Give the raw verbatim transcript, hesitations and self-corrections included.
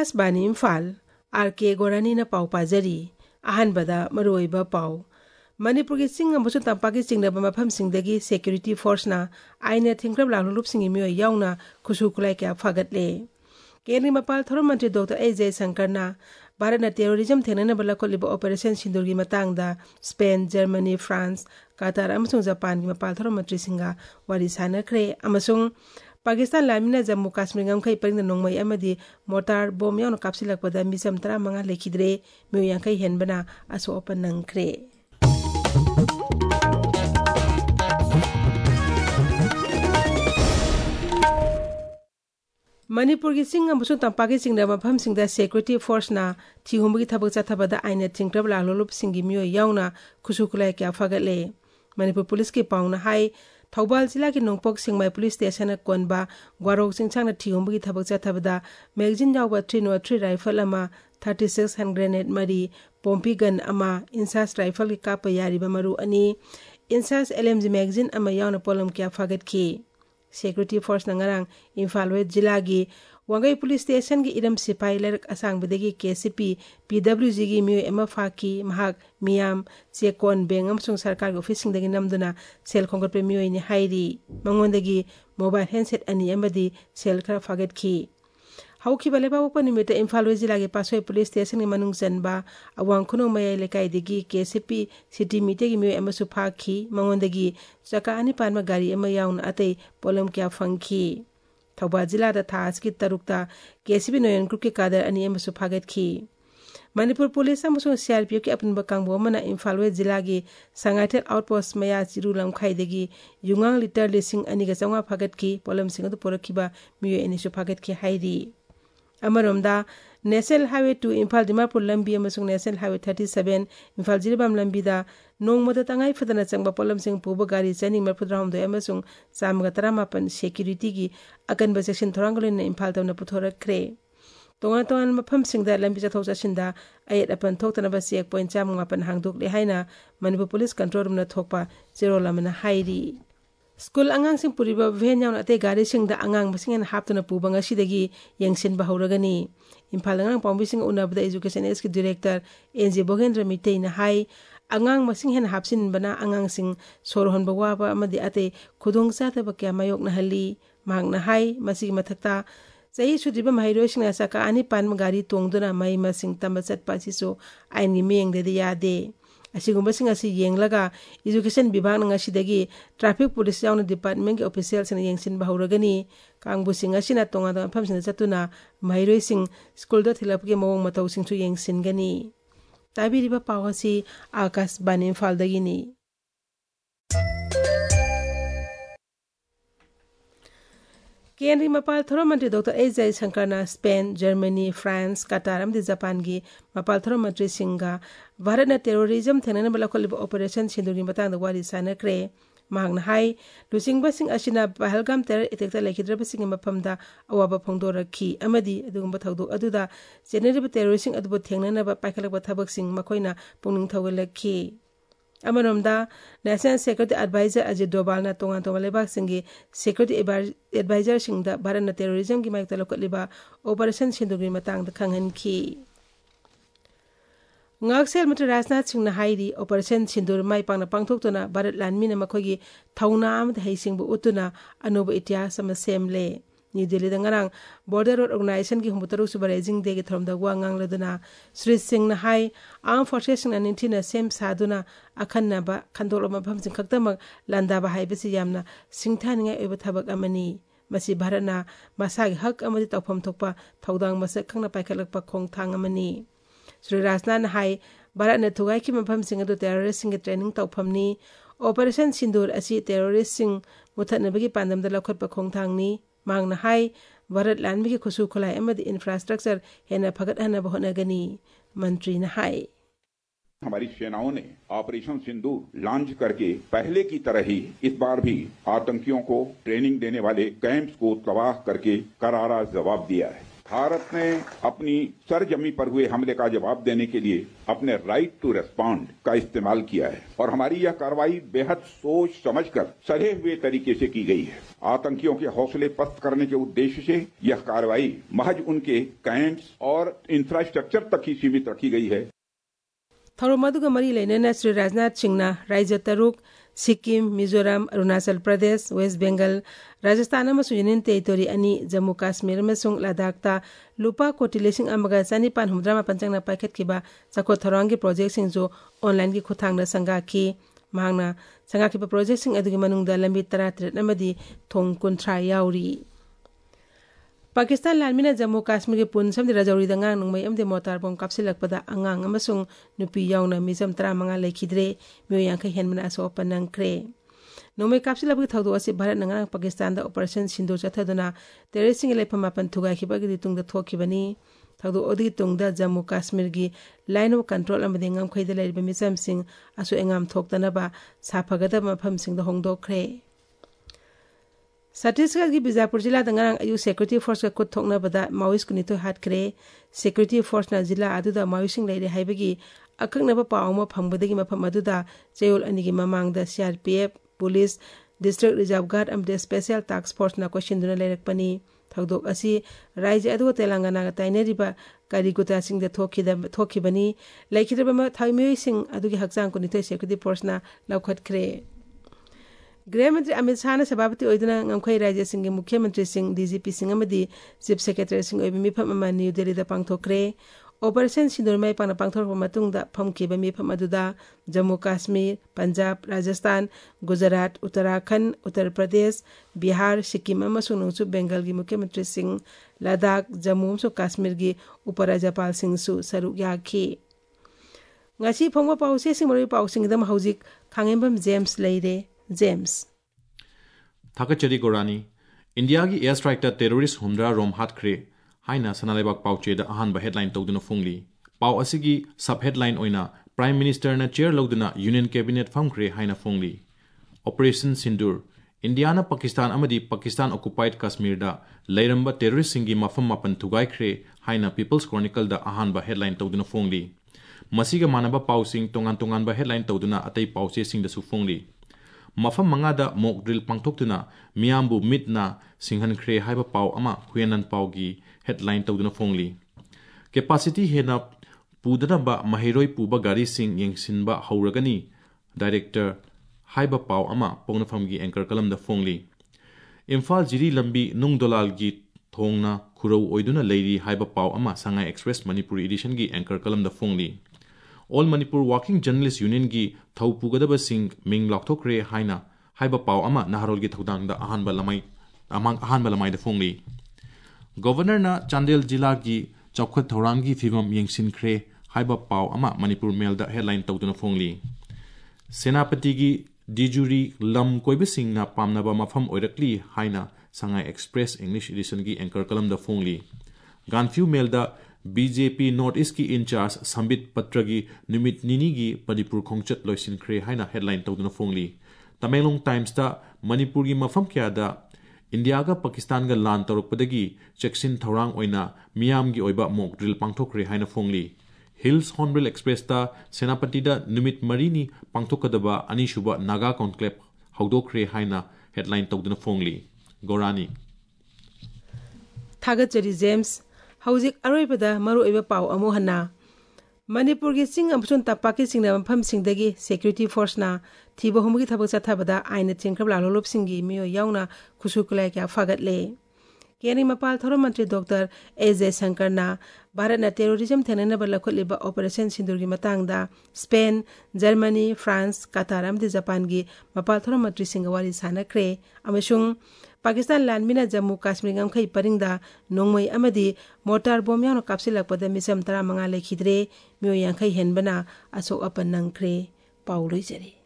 Akashvani Imphal are के गोरानी ना पाव पाजरी अहन बदा मरोइबा पाव मणिपुर की चिंग अमसु तंपाकी चिंगनब मफम सिंगदगी सिक्योरिटी फोर्स ना आइने थिंक्रब लालुलुप सिंगी मियो याउना खुसु खुलाई क्या फागतले केंद्रीय मपाल थोरम मंत्री डॉक्टर ए जयशंकर ना भारत ना टेररिज्म थेनना बलकोलिब ऑपरेशन सिंदूर की मतंगदा स्पेन जर्मनी फ्रांस कतार अमसुंग जापान की मपाल थोरम मंत्री सिंगा वारी सानखरे अमसुंग पाकिस्तान लामिना जम्मू काश्मीर गमखै परिंग नोंगमई अमदी मोटार बोम याउन कापसिलकपदा मिसम तरा मंगा लेखिद्रे मियो यांखै हेनबना असो ओपन नंखरे मणिपुर की सिंग अमसुंग तंपाकी सिंगदा मफम सिंगदा सिक्योरिटी फोर्स ना थिहुमगी थबक चथबदा आइने थिंक्रब लालुलुप सिंगी मियो याउना खुसुकुलाई क्या फगले मणिपुर पुलिस की पाउना हाई थौबाल जिला की नोंगपोक सिंगमाई पुलिस स्टेशन कोनबा ग्वारोक चिंगचांग थिहुमगी थबक चथबदा मैगजीन याउबा थ्री नौ थ्री राइफल अमा थर्टी सिक्स हैंड ग्रेनेड मरी पोम्पी गन अमा इंसास राइफल की काप यारिबा मरु अनि इंसास एलएमजी मैगजीन अमा याउना पोलम क्या फगत की सिक्योरिटी फोर्स नंगरांग इम्फाल वेस्ट जिला की वांगई पुलिस स्टेशन की इरम सिपाही लरक असांगबदगी केसीपी पीडब्ल्यूजी की मियो एम फाकी महाक मियाम चेकोन बेंग अमसुंग सरकार ऑफिसिंगदगी नमदुना सेल खोंगटपे मियोइनि हाइरी मंगोंदगी मोबाइल हैंडसेट अनि अमदी सेल खरा फागतखी हौखिबा लेबावप निमित इम्फाल वेस्ट जिला के पासोय पुलिस स्टेशन की मनुंग चनबा अवांग खुनो मयाई लेकाइदगी केसीपी सिटी मीटे की मियो एमसु फाखी मंगोंदगी चका अनि पानमा गाड़ी एम याउन अतै पोलम क्या फंखी थौबा जिला दा थास की तरुकता केसीपी नोयन ग्रुप के कादर अनि एमसु फागतखी मणिपुर पुलिस अमसुंग सीआरपीएफ की अपनबा कांगबो मना इम्फाल वेस्ट जिला की संगाइथेल आउटपोस्ट मया चिरु लमखाइदगी युंगांग लिटर लिसिंग अनि गा चंगा फागतखी पोलम सिंग दु पोरखिबा मियो एनिसु फागतखी हाइरी अमरोमदा national highway two Imphal Dimapur लंबी अमसुंग national highway thirty seven Imphal Jiribam लंबीदा नोंगमदा तंगाई फदना चंगबा पोलम सिंग पुबा गाड़ी चनी मरफुद्रामदो अमसुंग चामगा तरामापन सिक्योरिटी की अकनबा सेक्शन थोरांगलोन इम्फाल तवना पुथोरखरे तोंगा तोंगा मफम सिंगदा लंबी चथौ चसिंदा अयत अपन थोक्तनबा चेक पॉइंट चामगापन हांगदोकले हाइना मणिपुर पुलिस कंट्रोल रूम ना थोकपा जेरो लमना हाइरी स्कूल अंगांग सिंग पुरिबा वेन याउन अते गाड़ी सिंगदा अंगांग मसिंग हापतुना पुबा ngasiदगी यंगसिनबा हौरगनी इम्फाल अंगांग पाउंबी सिंग उनाबदा एजुकेशन एस की डायरेक्टर एनजे बोगेंद्र मितेना हाई अंगांग मसिंग हेन हापसिनबना अंगांग सिंग सोरहोनबा वाबा अमदि अते खुदोंग चातबा क्या मायोकना हल्ली मांगना हाई मसिग मथक्ता चही सुद्रिबा महिरोसिंग चका अनि पान गाड़ी तोंगदुना मई मसिंग तंबा चटपा सिसो आइनगी मेंगदेदि यादे असिगुंबसिंग असि येंगलगा एजुकेशन विभाग नंगासिदगी ट्रैफिक पुलिस याउन डिपार्टमेंट के ऑफिशियल्स ने येंगसिन बहुरगनी कांगबुसिंग असिना तोंगा तोंगा फमसिन चतुना महिरोसिंग स्कूल द थिलपके मवंग मतौसिंग सु येंगसिनगनी ताबिरिबा पावसी आकाशवाणी इम्फालदगिनी केंद्रीय मपाल थोरम मंत्री डॉक्टर ए जयशंकर ना स्पेन जर्मनी फ्रांस कतार अमदि जापान की मपाल थोरम मंत्री सिंगा भारत ना टेररिज्म थेनना बलकोलिब ऑपरेशन सिंदूर की मतंग वारी सानखरे मांगना हाई लुसिंगबसिंग असिना पहलगाम टेरर अटैक लेखिद्रबसिंग मफमदा अवाबा फोंदोरखी अमदि अदुगुंबा थौदो अदुदा जेनेरिब टेररिस्टिंग अदुबो थेंगननबा पाइखलबा थबकसिंग मखोइना पुंगनिंग थौगलखी अमरोमदा national security adviser Ajay Doval ना तोंगा तोंगा लेबाक सिंगी सिक्योरिटी एडवाइजर सिंगदा भारत ना टेररिज्म की माइक तलकोलिबा ऑपरेशन सिंदूर मतंग खंगनखी ngakсel matra rajnath singh na hairi operation sindur mai pangna pangthoktuna bharat lanmina makhogi thauna amd heisingbu utuna anoba ityas sama semle New Delhi dangarang border road organization ki humutaru subarajing de gi thomda wangang laduna Sri Singh na hai armed forces na nintina sem saduna akhanna ba khandoloma bhamsing khaktamak landa ba haibasi yamna singthaninga eba thabak amani masi bharana masagi hak amadi tawpham thokpa thodang masak khangna paikhalakpa khongthang amani Sri Rajnath hai Bharat na thugai ki mafam sing adu terrorist sing training tawphamni operation sindur asi terrorist sing muthanabagi pandam da lakhot pa khongthang ni mangna hai Bharat lanmi ki khusu khulai amadi infrastructure hena phagat hana bahona gani मंत्री ने हाय हमारी सेनाओं ने operation सिंदूर launch करके पहले की तरह ही इस बार भी आतंकियों को ट्रेनिंग देने वाले कैंप्स को तबाह करके करारा जवाब दिया है। भारत ने अपनी सरजमी पर हुए हमले का जवाब देने के लिए अपने राइट टू रेस्पॉन्ड का इस्तेमाल किया है और हमारी यह कार्रवाई बेहद सोच समझकर सधे हुए तरीके से की गई है। आतंकियों के हौसले पस्त करने के उद्देश्य से यह कार्रवाई महज उनके कैंप्स और इंफ्रास्ट्रक्चर तक ही सीमित रखी गई है। थौरम अदुगा मरी लेना श्री राजनाथ सिंह राज्य तरुक सिक्किम, मिजोरम, अरुणाचल प्रदेश, वेस्ट बेंगल, राजस्थान अमसुंग यूनियन टेरिटोरी अनि जम्मू काश्मीर अमसुंग लद्दाखता लुपा कोटी लिसिंग अमगा चनिपान हुमद्रा मापन चंगना पाइखतखिबा चाखो थौरांगी प्रोजेक्टसिंग जो ऑनलाइन की खुथांगना संगाखी महांगना संगाखिबा प्रोजेक्टसिंग अदुगी मनुंगदा लंबी तरा तरेट अमदी थोंग कुंथ्रा याउरी। पाकिस्तान लालमिना जम्मू काश्मीर के पुन समदि राजौरी दंगांग नंगमई अमदे मोटार बम कापसिलकपदा अंगांग अमसुंग नुपी याउना मिजम तरा मंगा लेखिद्रे मियो यांखै हेनमना असो पनंगख्रे। नोंमई कापसिलबगी थौदो असि भारत नंगांग पाकिस्तान दा ऑपरेशन सिंदूर चथदुना टेररिस्टिंग लेफम मापन थुगाखिबगी तुंगदा थोखिबनी। थौदो ओदि तुंगदा जम्मू काश्मीर की लाइन ऑफ कंट्रोल अमदे ngam लैरिबा मिजमसिंग असो एंगाम थोक्तनबा साफगदब मफमसिंग दा होंगदोखरे। छत्तीसगढ़ की बीजापुर जिला दंगांग अयु सिक्योरिटी फोर्स का खुद थोकनाबदा माओइस्ट कुनिथो हाटखरे। सिक्योरिटी फोर्स ना जिला अदुदा माओइस्टिंग लेरे हाइबगी अखंगनबा पावमा फंगबदगी मफम अदुदा चेयोल अनिगी ममांगदा CRPF, police, district reserve guard अमदे स्पेशल टास्क फोर्स ना क्वेश्चनदुना लेरकपनी। थौदोक असि राज्य अदुगा तेलंगाना का ताइनेरिबा कारिगुतासिंग दा थोखिदा थोखिबनी लेखिद्रबा थाइमियोइसिंग अदुगी हक्चांग कुनिथो सिक्योरिटी फोर्स ना लौखतखरे। गृह मंत्री अमित शाह ने सभापति ओइदना ngam राज्य सिंह मुख्यमंत्री सिंह डीजीपी सिंह अमदी चीफ सेक्रेटरी सिंह ओइबि मिफम अमा न्यू दिल्ली दा पांगथोखरे। ऑपरेशन सिंदूर मै पाना पांगथोरपा मतुंगदा फमखिबा मिफम अदुदा जम्मू काश्मीर, पंजाब, राजस्थान, गुजरात, उत्तराखंड, उत्तर प्रदेश, बिहार, सिक्किम अमसुंग नोंगचु बेंगल की मुख्यमंत्री सिंह, लद्दाख, जम्मू अमसुंग काश्मीर की उपराज्यपाल सिंह सु सरुक याखी। ngasi phongwa pause sing mari pausing dam hauzik khangembam James लेरे। जेम्स थाकचरी गोरानी इंडिया की एयर स्ट्राइक टेररिस्ट हुमद्रा रोम हाटख्रे हाइना सनालेबाग पाउचे अहानब हेडलाइन तौदुना फोंगली। पाउ असिगी सब हेडलाइन ओइना प्राइम मिनिस्टर ना चेयर लौदुना यूनियन कैबिनेट फमख्रे हाइना फोंगली। ऑपरेशन सिंदूर इंडिया ना पाकिस्तान अमदी पाकिस्तान ऑक्युपाइड कश्मीर दा लेरंबा टेररिस्ट सिंगी मफम मापन थुगाइख्रे हाइना पीपल्स क्रॉनिकल दा अहानब हेडलाइन तौदुना फोंगली। मसिगा मानबा पाउसिंग तोंगान तोंगानबा हेडलाइन तौदुना अतै पाउचे सिंग दसु फोंगली। मफम मंगादा मॉक ड्रिल पांगथोक्तुना मियामबु मिटना सिंहनख्रे हाइबा पाउ अमा हुयनन पाउगी हेडलाइन तौदुना फोंगली। कैपेसिटी हेना पुदनबा महिरोय पुबा गाड़ी सिंह यंगसिनबा हौरगनी डायरेक्टर हाइबा पाउ अमा पोंगनफमगी एंकर कलम द फोंगली। इम्फाल जिरी लंबी नुंग दोलालगी थोंगना खुरौ ओइदुना लेरी हाइबा पाउ अमा संगाई एक्सप्रेस मणिपुरी एडिशन की एंकर कलम द फोंगली। All Manipur working journalist union की थौ पुगदब सिंह मिंग लाथोक्रे हाइना हाइबा पाउ अमा नहरोल की थौदांग द अहानब लमाई अमांग अहानब लमाई द फोंगली। गवर्नर ना चांदेल जिला की चौखत थौरांग की फिवम यंगसिनख्रे हाइबा पाउ अमा मणिपुर मेल द हेडलाइन तौदुना फोंगली। सेनापति की डिजुरी लम कोइबसिंग ना पामनबा मफम ओइरकली हाइना संगाई एक्सप्रेस इंग्लिश एडिशन की एंकर कलम द फोंगली। गानफ्यू मेल द बीजेपी नॉर्थ ईस्ट की इंचार्ज संबित पत्र की निमित निनी की मणिपुर खोंचत लोइसिनख्रे हाइना हेडलाइन तौदुना फोंगली। तमेंगलोंग टाइम्स दा मणिपुर की मफम क्यादा इंडिया का पाकिस्तान का लान तौरपदगी चेक्सिन थौरांग ओइना मियाम की ओइबा मॉक ड्रिल पांगथोक्रे हाइना फोंगली। हिल्स हॉर्नबिल एक्सप्रेस दा सेनापति दा निमित मरीनी पांगथोकदबा अनिसुबा नागा कॉन्क्लेव हौदोक्रे हाइना हेडलाइन तौदुना फोंगली। गोरानी थागतचरी जेम्स हौजिक अरोइबदा मरुइबा पाउ अमु हन्ना मणिपुर की सिंग अमसुन तपाकी सिंग मफम सिंगदगी सिक्योरिटी फोर्स ना थीबा हुमगी थबक चथबदा आइन थिंखब लालोलोप सिंगी मियो याउना खुसुकुलाय क्या फगतले। केनी मपाल थोर मंत्री डॉक्टर ए जयशंकर ना भारत ना टेररिज्म थेननबा लखोलिबा ऑपरेशन सिंदूर की मतंगदा स्पेन, जर्मनी, फ्रांस, कतार अमदि जापान की मपाल थोर मंत्री सिंग वारी सानख्रे। अमसुंग पाकिस्तान लानमिना जम्मू काश्मीर ngam परिंगदा नोंगमई अमदी मोटार बम यानो कापसिलकपदा मिसम तरा मंगा लेखिद्रे मियो यांखै हेनबना असो अपन नंख्रे पाउ लोइजरे।